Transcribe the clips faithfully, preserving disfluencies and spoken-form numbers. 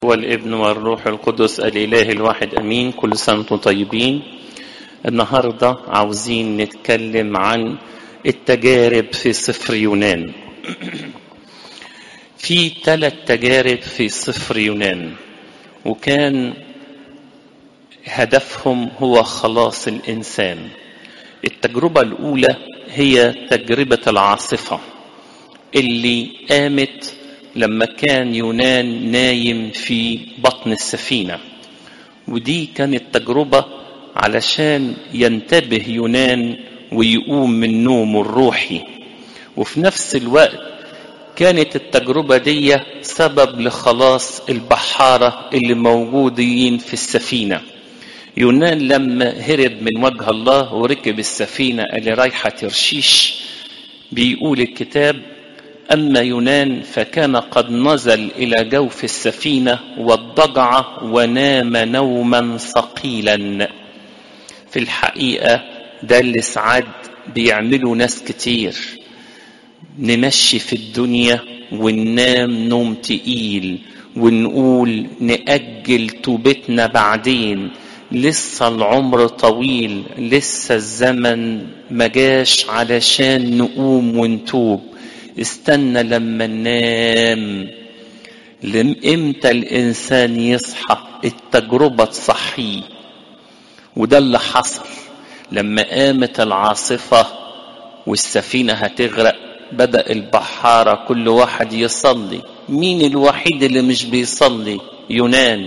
والابن والروح القدس الإله الواحد أمين. كل سنة وانتم طيبين. النهاردة عاوزين نتكلم عن التجارب في سفر يونان. في ثلاث تجارب في سفر يونان، وكان هدفهم هو خلاص الإنسان. التجربة الأولى هي تجربة العاصفة اللي قامت لما كان يونان نايم في بطن السفينة، ودي كانت تجربة علشان ينتبه يونان ويقوم من نومه الروحي. وفي نفس الوقت كانت التجربة دي سبب لخلاص البحارة اللي موجودين في السفينة. يونان لما هرب من وجه الله وركب السفينة اللي رايحة ترشيش، بيقول الكتاب: أما يونان فكان قد نزل إلى جوف السفينة واضطجع ونام نوما ثقيلا. في الحقيقة ده اللي ساعات بيعملوا ناس كتير، نمشي في الدنيا وننام نوم تقيل ونقول نأجل توبتنا بعدين، لسه العمر طويل، لسه الزمن مجاش علشان نقوم ونتوب، استنى لما ننام. امتى الإنسان يصحى؟ التجربة تصحيه. وده اللي حصل لما قامت العاصفة والسفينة هتغرق. بدأ البحارة كل واحد يصلي. مين الوحيد اللي مش بيصلي؟ يونان.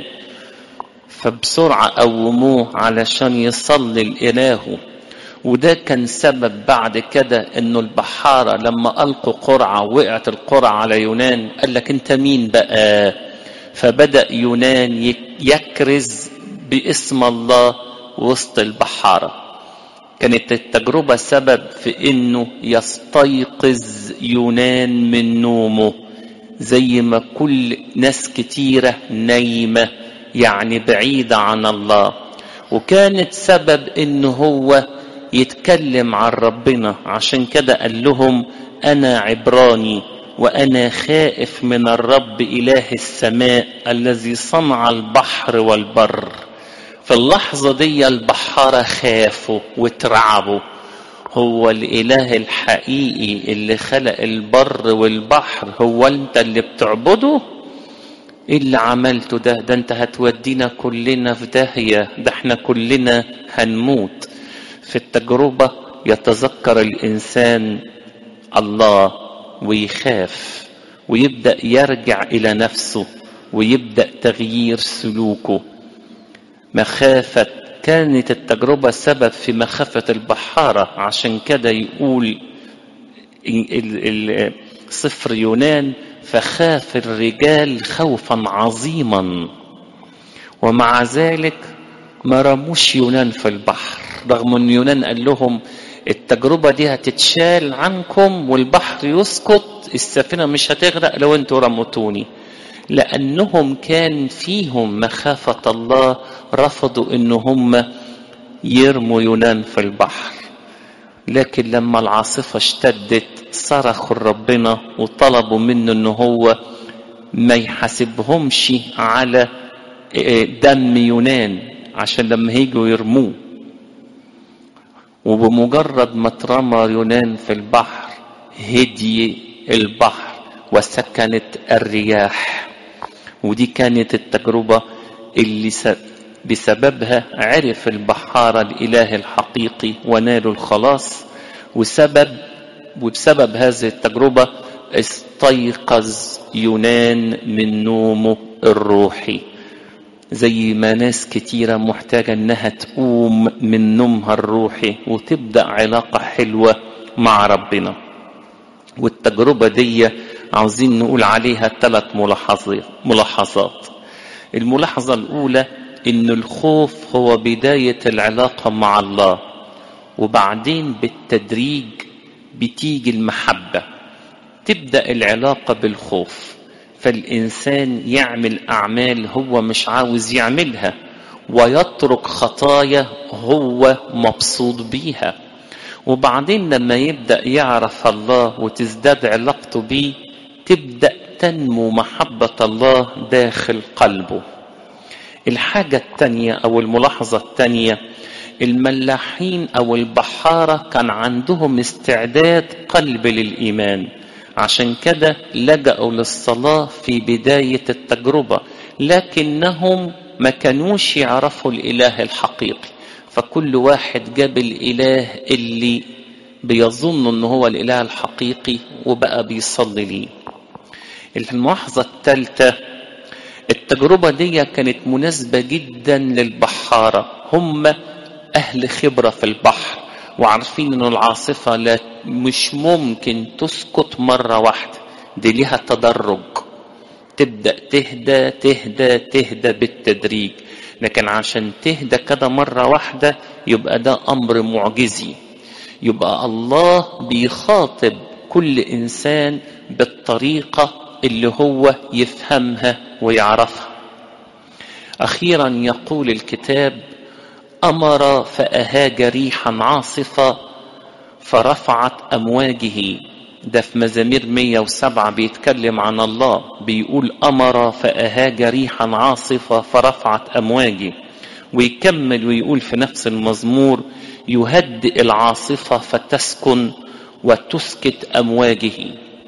فبسرعة قوموه علشان يصلي الإله. وده كان سبب بعد كده انه البحارة لما ألقوا قرعة وقعت القرعة على يونان، قال لك انت مين بقى؟ فبدأ يونان يكرز باسم الله وسط البحارة. كانت التجربة سبب في انه يستيقظ يونان من نومه، زي ما كل ناس كتيرة نايمة يعني بعيدة عن الله. وكانت سبب انه هو يتكلم عن ربنا. عشان كده قال لهم: أنا عبراني وأنا خائف من الرب إله السماء الذي صنع البحر والبر. في اللحظة دي البحارة خافوا وترعبوا. هو الإله الحقيقي اللي خلق البر والبحر هو أنت اللي بتعبده؟ إيه اللي عملته ده؟ ده أنت هتودينا كلنا في داهية، ده احنا كلنا هنموت. في التجربة يتذكر الإنسان الله ويخاف ويبدأ يرجع إلى نفسه ويبدأ تغيير سلوكه. مخافة كانت التجربة سبب في مخافة البحارة. عشان كده يقول سفر يونان: فخاف الرجال خوفا عظيما. ومع ذلك ما رموش يونان في البحر، رغم ان يونان قال لهم التجربة دي هتتشال عنكم والبحر يسكت، السفينة مش هتغرق لو انتوا رمتوني. لأنهم كان فيهم مخافة الله، رفضوا ان هم يرموا يونان في البحر. لكن لما العاصفة اشتدت صرخوا ربنا وطلبوا منه ان هو ما يحاسبهمش على دم يونان عشان لما هيجوا يرموه. وبمجرد ما اترمى يونان في البحر هدي البحر وسكنت الرياح. ودي كانت التجربة اللي بسببها عرف البحارة الإله الحقيقي ونالوا الخلاص. وسبب وبسبب هذه التجربة استيقظ يونان من نومه الروحي، زي ما ناس كتيرة محتاجة انها تقوم من نومها الروحي وتبدأ علاقة حلوة مع ربنا. والتجربة دي عاوزين نقول عليها ثلاث ملاحظات. الملاحظة الأولى إن الخوف هو بداية العلاقة مع الله، وبعدين بالتدريج بتيجي المحبة. تبدأ العلاقة بالخوف، فالإنسان يعمل أعمال هو مش عاوز يعملها ويترك خطايا هو مبسوط بيها. وبعدين لما يبدأ يعرف الله وتزداد علاقته بيه، تبدأ فتنمو محبة الله داخل قلبه. الحاجة التانية أو الملاحظة التانية، الملاحين أو البحارة كان عندهم استعداد قلب للإيمان، عشان كده لجأوا للصلاة في بداية التجربة، لكنهم ما كانوش يعرفوا الإله الحقيقي، فكل واحد جاب الإله اللي بيظن أنه هو الإله الحقيقي وبقى بيصلي ليه. الملاحظة الثالثة، التجربة دي كانت مناسبة جدا للبحارة، هم أهل خبرة في البحر وعارفين أن العاصفة لا مش ممكن تسكت مرة واحدة، دي ليها تدرج، تبدأ تهدى تهدى تهدى بالتدريج، لكن عشان تهدى كده مرة واحدة يبقى ده أمر معجزي، يبقى الله بيخاطب كل إنسان بالطريقة اللي هو يفهمها ويعرفها. أخيرا يقول الكتاب: أمر فأهاج ريحا عاصفة فرفعت أمواجه. ده في مزامير مية وسبعة بيتكلم عن الله، بيقول أمر فأهاج ريحا عاصفة فرفعت أمواجه. ويكمل ويقول في نفس المزمور: يهدئ العاصفة فتسكن وتسكت أمواجه.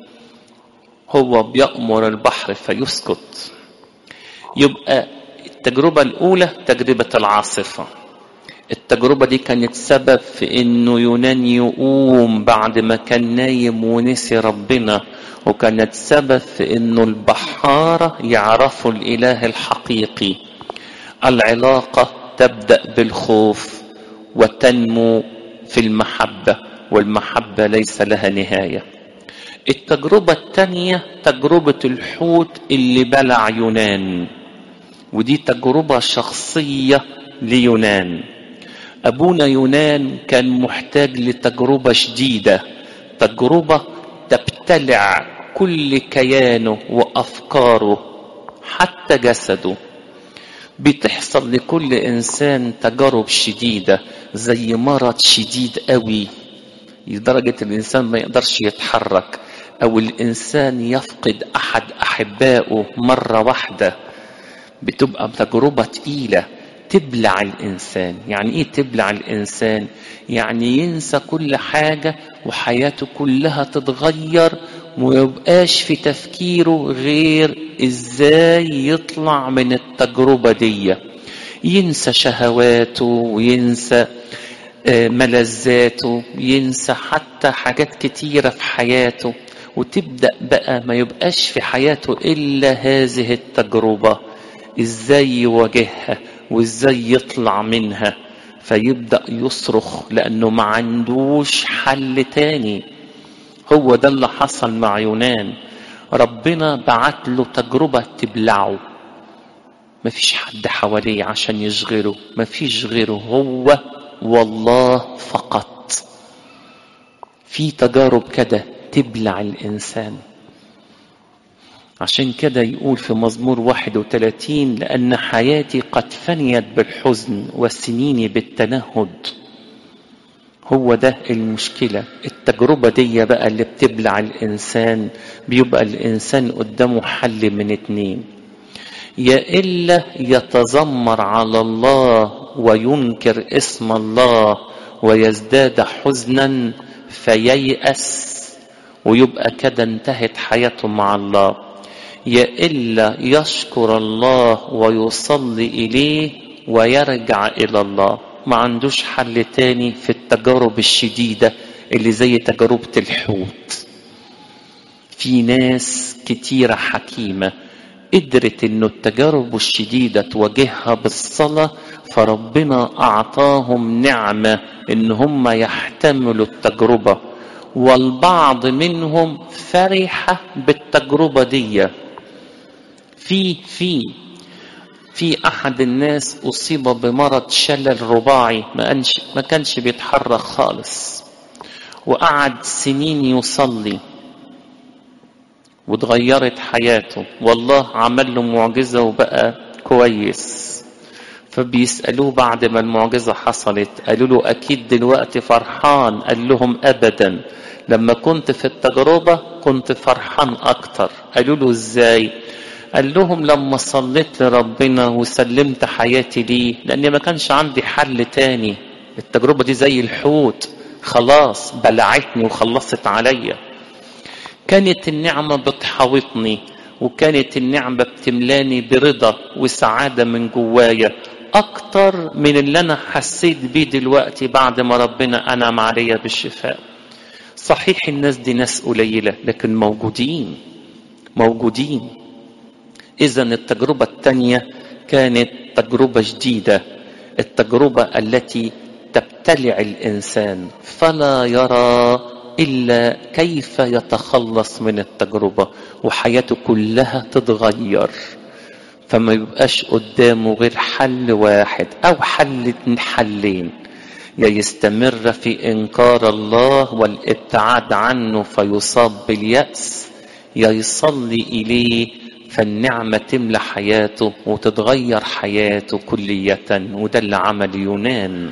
هو بيأمر البحر فيسكت. يبقى التجربة الأولى تجربة العاصفة، التجربة دي كانت سبب في انه يونان يقوم بعد ما كان نايم ونسي ربنا، وكانت سبب في انه البحارة يعرفوا الاله الحقيقي. العلاقة تبدأ بالخوف وتنمو في المحبة، والمحبة ليس لها نهاية. التجربة الثانية تجربة الحوت اللي بلع يونان، ودي تجربة شخصية ليونان. أبونا يونان كان محتاج لتجربة شديدة، تجربة تبتلع كل كيانه وأفكاره حتى جسده. بتحصل لكل إنسان تجارب شديدة، زي مرض شديد قوي لدرجة الإنسان ما يقدرش يتحرك، أو الإنسان يفقد أحد أحبائه مرة واحدة، بتبقى تجربة تقيلة تبلع الإنسان. يعني إيه تبلع الإنسان؟ يعني ينسى كل حاجة وحياته كلها تتغير، وميبقاش في تفكيره غير إزاي يطلع من التجربة دي. ينسى شهواته وينسى ملذاته، ينسى حتى حاجات كتيرة في حياته، وتبدأ بقى ما يبقاش في حياته إلا هذه التجربة، إزاي يواجهها وإزاي يطلع منها. فيبدأ يصرخ لأنه ما عندوش حل تاني. هو ده اللي حصل مع يونان، ربنا بعت له تجربة تبلعه، مفيش حد حواليه عشان يشغله، مفيش غيره هو والله فقط. في تجارب كده تبلع الإنسان. عشان كده يقول في مزمور واحد وثلاثين: لأن حياتي قد فنيت بالحزن وسنيني بالتنهد. هو ده المشكلة، التجربة دي بقى اللي بتبلع الإنسان. بيبقى الإنسان قدامه حل من اتنين: يا إلا يتذمر على الله وينكر اسم الله ويزداد حزنا فييأس ويبقى كده انتهت حياته مع الله، يا إلا يشكر الله ويصلي إليه ويرجع إلى الله. ما عندوش حل تاني في التجارب الشديدة اللي زي تجربة الحوت. في ناس كتيرة حكيمة قدرت انه التجارب الشديدة تواجهها بالصلاة، فربنا اعطاهم نعمة ان هم يحتملوا التجربة، والبعض منهم فرح بالتجربة دي. في في في احد الناس اصيب بمرض شلل رباعي، ما كانش ما كانش بيتحرك خالص، وقعد سنين يصلي وتغيرت حياته، والله عمل له معجزة وبقى كويس. فبيسألوه بعد ما المعجزة حصلت، قالوا له أكيد دلوقتي فرحان؟ قال لهم أبدا، لما كنت في التجربة كنت فرحان أكتر. قالوا له إزاي؟ قال لهم لما صليت لربنا وسلمت حياتي ليه، لأني ما كانش عندي حل تاني. التجربة دي زي الحوت، خلاص بلعتني وخلصت عليا. كانت النعمة بتحاوطني، وكانت النعمة بتملاني برضا وسعادة من جوايا أكتر من اللي أنا حسيت بيه دلوقتي بعد ما ربنا أنعم عليا بالشفاء. صحيح الناس دي ناس قليلة، لكن موجودين موجودين. إذا التجربة الثانية كانت تجربة جديدة، التجربة التي تبتلع الإنسان فلا يرى إلا كيف يتخلص من التجربة، وحياته كلها تتغير، فما يبقاش قدامه غير حل واحد أو حل حلين: يا يستمر في إنكار الله والابتعاد عنه فيصاب باليأس، يا يصلي إليه فالنعمة تملى حياته وتتغير حياته كلية. وده اللي عمل يونان.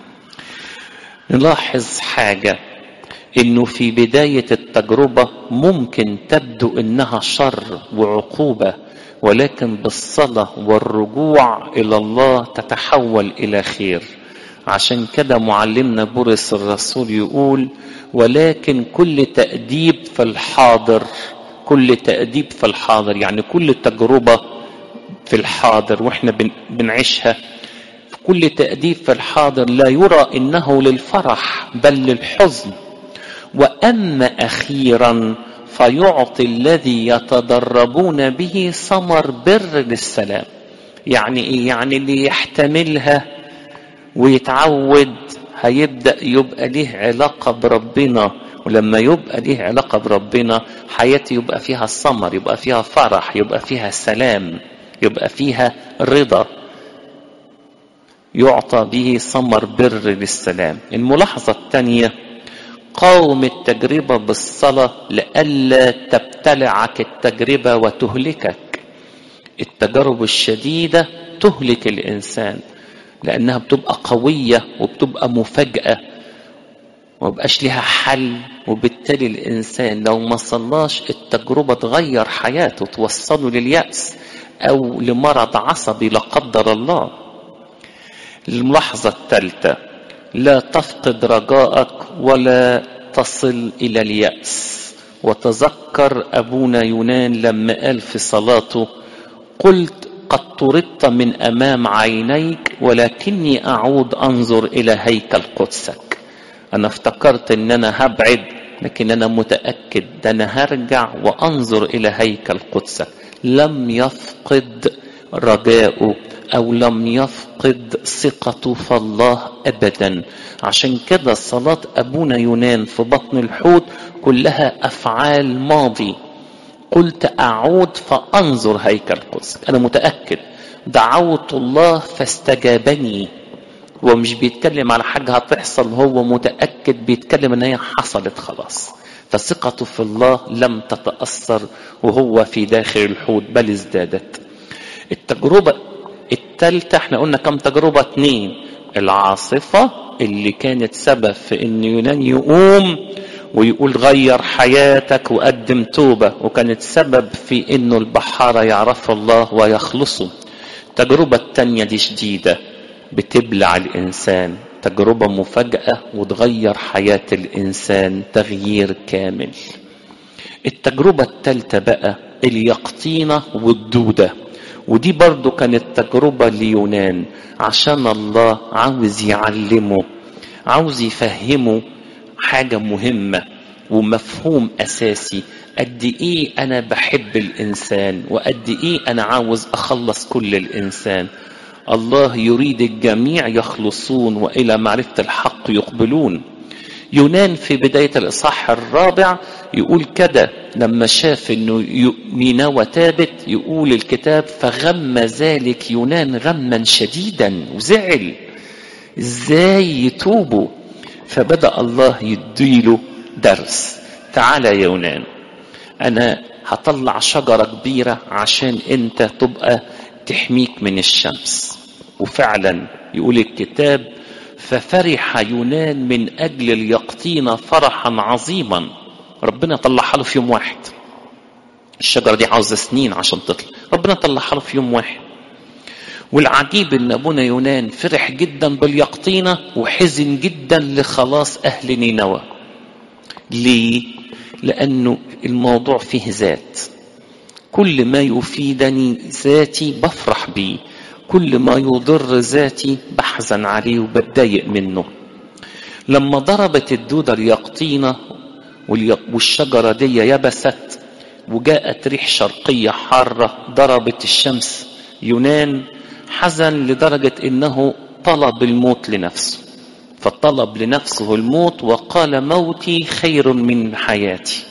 نلاحظ حاجة، إنه في بداية التجربة ممكن تبدو إنها شر وعقوبة، ولكن بالصلاة والرجوع إلى الله تتحول إلى خير. عشان كده معلمنا بولس الرسول يقول: ولكن كل تأديب في الحاضر، كل تأديب في الحاضر، يعني كل تجربة في الحاضر وإحنا بنعيشها، كل تأديب في الحاضر لا يرى إنه للفرح بل للحزن، وأما أخيرا فيعطي الذي يتدربون به ثمر بر للسلام. يعني إيه؟ يعني اللي يحتملها ويتعود هيبدأ يبقى ليه علاقة بربنا، ولما يبقى ليه علاقة بربنا حياتي يبقى فيها الثمر، يبقى فيها فرح، يبقى فيها سلام، يبقى فيها رضا، يعطى به ثمر بر للسلام. الملاحظة الثانية: قاوم التجربة بالصلاة لئلا تبتلعك التجربة وتهلكك. التجارب الشديدة تهلك الإنسان لأنها بتبقى قوية وبتبقى مفاجأة ومبقاش لها حل، وبالتالي الإنسان لو ما صلاش التجربة تغير حياته، توصله لليأس أو لمرض عصبي لا قدر الله. الملاحظة الثالثة: لا تفقد رجاءك ولا تصل إلى اليأس. وتذكر أبونا يونان لما قال في صلاته: قلت قد طردت من أمام عينيك ولكني أعود أنظر إلى هيكل قدسك. أنا افتكرت أن أنا هبعد، لكن أنا متأكد ده أنا هرجع وأنظر إلى هيكل قدسك. لم يفقد رجاؤه أو لم يفقد ثقته في الله أبدا. عشان كده صلاة أبونا يونان في بطن الحوت كلها أفعال ماضي. قلت أعود فأنظر هيكل قدسك، أنا متأكد دعوت الله فاستجابني. ومش بيتكلم على حاجة هتحصل، هو متأكد بيتكلم ان هي حصلت خلاص. فثقته في الله لم تتأثر وهو في داخل الحوت، بل ازدادت. التجربة الثالثة، احنا قلنا كم تجربة؟ اتنين: العاصفة اللي كانت سبب في ان يونان يقوم ويقول غير حياتك وقدم توبة، وكانت سبب في انه البحارة يعرف الله ويخلصوا. التجربة الثانية دي شديدة، بتبلع الإنسان، تجربة مفاجأة وتغير حياة الإنسان تغيير كامل. التجربة الثالثة بقى اليقطينة والدودة، ودي برضو كانت تجربة ليونان، عشان الله عاوز يعلمه، عاوز يفهمه حاجة مهمة ومفهوم أساسي: قد إيه أنا بحب الإنسان، وقد إيه أنا عاوز أخلص كل الإنسان. الله يريد الجميع يخلصون وإلى معرفة الحق يقبلون. يونان في بداية الإصحاح الرابع يقول كده، لما شاف إنه نينوى تابت، يقول الكتاب: فغم ذلك يونان غما شديدا، وزعل إزاي يتوبوا. فبدأ الله يديله درس: تعالى يا يونان، أنا هطلع شجرة كبيرة عشان أنت تبقى تحميك من الشمس. وفعلا يقول الكتاب: ففرح يونان من أجل اليقطين فرحا عظيما. ربنا طلعها له في يوم واحد. الشجرة دي عاوزة سنين عشان تطلع، ربنا طلعها له في يوم واحد. والعجيب ان ابونا يونان فرح جدا باليقطينة وحزن جدا لخلاص اهل نينوى. ليه؟ لانه الموضوع فيه ذات. كل ما يفيدني ذاتي بفرح بيه، كل ما يضر ذاتي بحزن عليه وبتضايق منه. لما ضربت الدودة اليقطينة والشجرة دي يبست وجاءت ريح شرقية حارة ضربت الشمس، يونان حزن لدرجة انه طلب الموت لنفسه، فطلب لنفسه الموت وقال موتي خير من حياتي.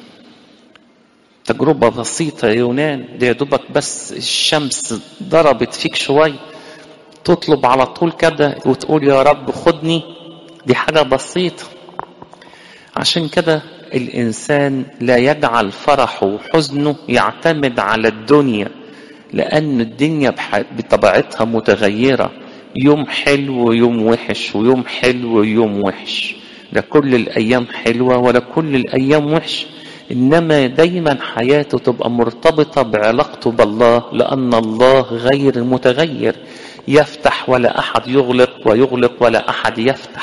تجربة بسيطة يا يونان، دي يا دوبك بس الشمس ضربت فيك شوي تطلب على طول كده وتقول يا رب خدني، دي حاجة بسيطة. عشان كده الإنسان لا يجعل فرحه وحزنه يعتمد على الدنيا، لأن الدنيا بطبيعتها متغيرة، يوم حلو ويوم وحش ويوم حلو ويوم وحش، لا كل الأيام حلوة ولا كل الأيام وحش، إنما دايما حياته تبقى مرتبطة بعلاقته بالله، لأن الله غير متغير، يفتح ولا أحد يغلق ويغلق ولا أحد يفتح.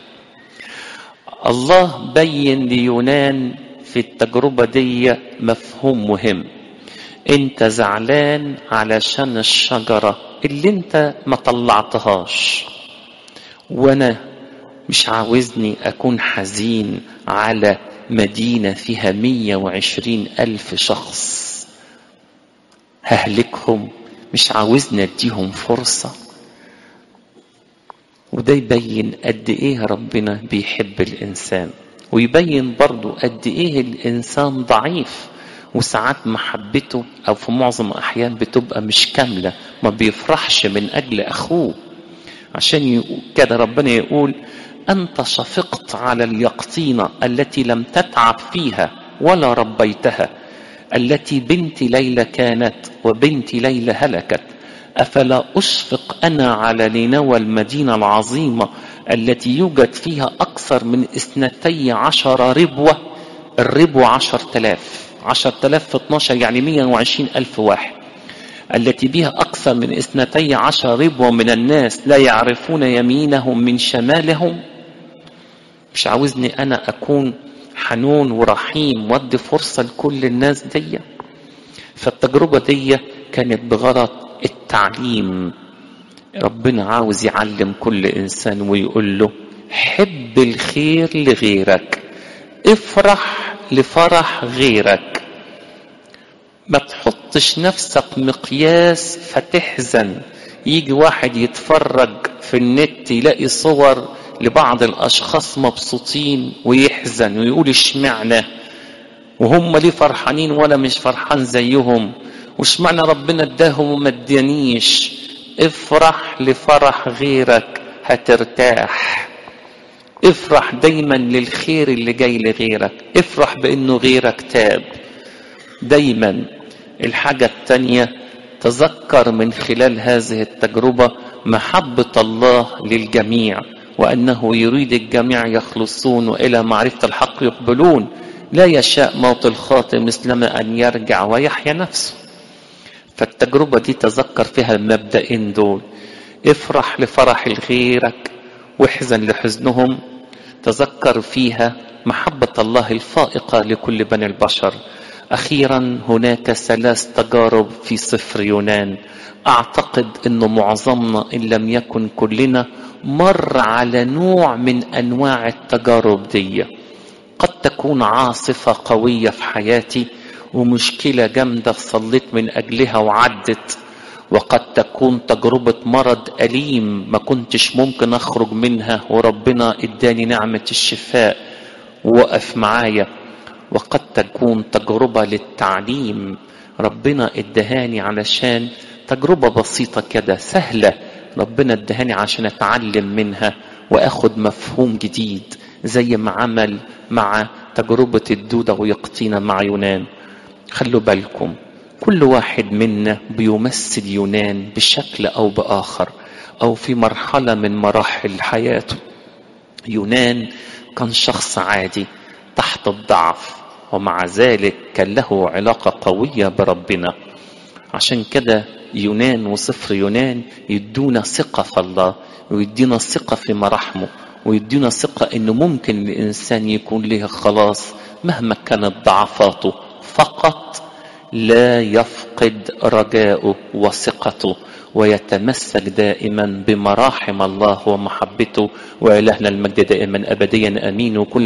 الله بين ليونان في التجربة دي مفهوم مهم. انت زعلان علشان الشجرة اللي انت ما طلعتهاش، وانا مش عاوزني اكون حزين على مدينة فيها مية وعشرين الف شخص ههلكهم، مش عاوزني اديهم فرصة. وده يبين قد ايه ربنا بيحب الانسان، ويبين برضو قد ايه الانسان ضعيف، وساعات محبته او في معظم الاحيان بتبقى مش كاملة، ما بيفرحش من اجل اخوه. عشان كده ربنا يقول انت شفقت على اليقطينة التي لم تتعب فيها ولا ربيتها، التي بنت ليلى كانت وبنت ليلى هلكت، أفلا أشفق أنا على نينوى المدينة العظيمة التي يوجد فيها أكثر من اثنتي عشر ربوة. الربوة عشر تلاف، عشر تلاف في اتناشر يعني مية وعشرين ألف واحد، التي بها أكثر من اثنتي عشر ربوة من الناس لا يعرفون يمينهم من شمالهم. مش عاوزني أنا أكون حنون ورحيم ودي فرصة لكل الناس دي. فالتجربة دي كانت بغرض التعليم. ربنا عاوز يعلم كل إنسان ويقول له حب الخير لغيرك، افرح لفرح غيرك، ما تحطش نفسك مقياس فتحزن. يجي واحد يتفرج في النت يلاقي صور لبعض الأشخاص مبسوطين ويحزن ويقول اشمعنى وهم ليه فرحانين ولا مش فرحان زيهم، واشمعنى ربنا اداهم وما ادانيش. افرح لفرح غيرك هترتاح. افرح دايما للخير اللي جاي لغيرك، افرح بانه غيرك تاب دايما. الحاجة التانية، تذكر من خلال هذه التجربة محبة الله للجميع، وأنه يريد الجميع يخلصون وإلى معرفة الحق يقبلون، لا يشاء موت الخاطئ مثلما أن يرجع ويحيا نفسه. فالتجربة دي تذكر فيها المبدئين دول، افرح لفرح غيرك واحزن لحزنهم. تذكر فيها محبة الله الفائقة لكل بني البشر. أخيرا هناك ثلاث تجارب في سفر يونان، أعتقد أنه معظمنا إن لم يكن كلنا مر على نوع من أنواع التجارب دي. قد تكون عاصفة قوية في حياتي ومشكلة جامدة صليت من أجلها وعدت، وقد تكون تجربة مرض أليم ما كنتش ممكن أخرج منها وربنا إداني نعمة الشفاء ووقف معايا، وقد تكون تجربة للتعليم ربنا إدهاني علشان تجربة بسيطة كده سهلة، ربنا إدهاني عشان أتعلم منها وأخد مفهوم جديد، زي ما عمل مع تجربة الدودة ويقطينا مع يونان. خلوا بالكم كل واحد منا بيمثل يونان بشكل أو بآخر. أو في مرحلة من مراحل حياته. يونان كان شخص عادي تحت الضعف، ومع ذلك كان له علاقة قوية بربنا. عشان كده يونان وسفر يونان يدونا ثقة في الله، ويدينا ثقة في مراحمه، ويدينا ثقة انه ممكن الانسان يكون له خلاص مهما كانت ضعفاته، فقط لا يفقد رجاؤه وثقته، ويتمسك دائما بمراحم الله ومحبته. وإلهنا المجد دائما أبديا آمين. وكل